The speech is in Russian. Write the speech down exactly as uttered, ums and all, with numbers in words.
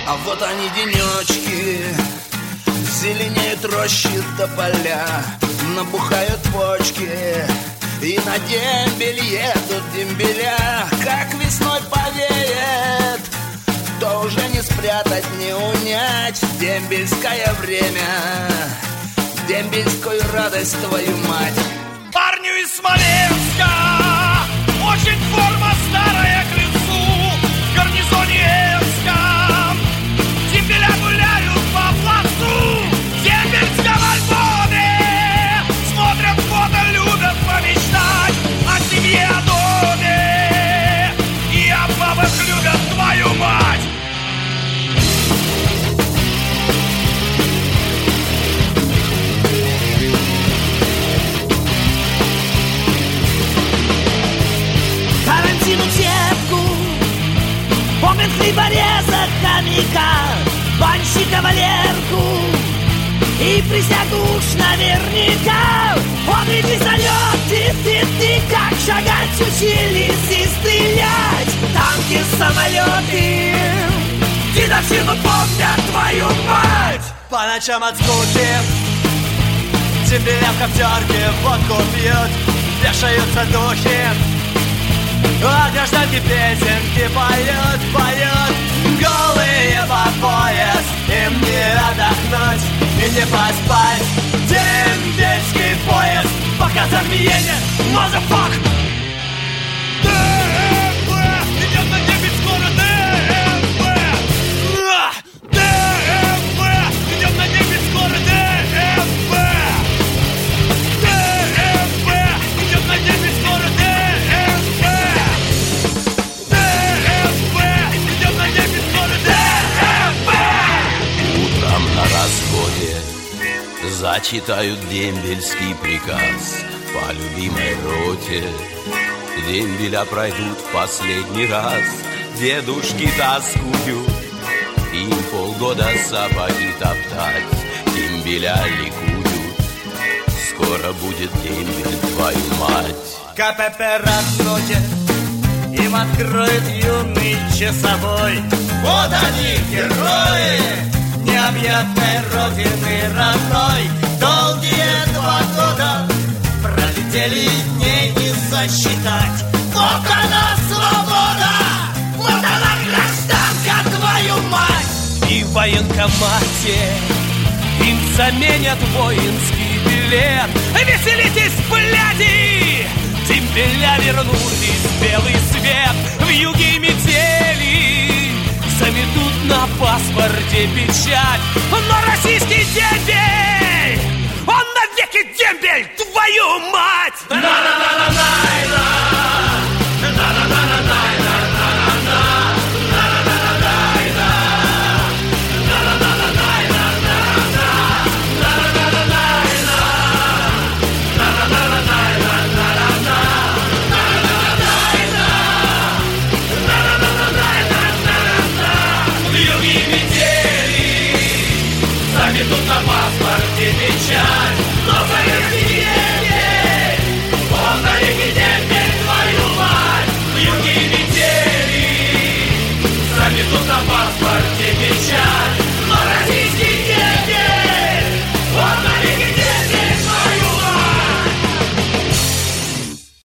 А вот они денечки, зеленеют рощи до поля, набухают почки, и на дембель едут дембеля. Как весной повеет, то уже не спрятать, не унять дембельское время, дембельскую радость, твою мать. Парню из Смоленска очень форма старая к лицу. В гарнизоне Эска дембеля гуляют по плацу дембельском альбоме. Смотрят фото, любят помечтать о семье, о доме. И о бабах любят, твою мать. Тарантину кепку, помнит хлебореза, хомяка, банщика Валерку и присягу уж наверняка. Он ведь и зовет, ты, ты, ты, как шагать учились и стрелять. Танки, самолеты, дедовщину помнят, твою мать. По ночам от скуки дембеля в коптерке водку пьют, вешаются духи, а гражданки песенки поют, поют. Голые по пояс, им не отдохнуть и не поспать. Дембельский поезд, пока забиение, motherfuck. ДМВ, идет на дембель скоро, ДМВ. ДМВ, идет на дембель скоро, ДМВ. ДМВ, идет на дембель скоро, ДМВ. ДМВ, идет на дембель скоро, ДМВ. Утром на расходе зачитают дембельский приказ по любимой роте. Дембеля пройдут в последний раз, дедушки тоскуют, им полгода сапоги топтать, дембеля ликуют. Скоро будет дембель, твою мать. КПП рассудит, им откроет юный часовой. Вот они, герои необъятной родины родной. Долгие два года пролетели, дней не сосчитать. Вот она свобода, вот она гражданка, твою мать. И в военкомате им заменят воинский билет. Веселитесь, бляди! Дембеля вернулись в белый свет. В юге метели заметут на паспорте печать. Но российский дембель, он навеки дембель, твою мать! На-на-на-на-на-на.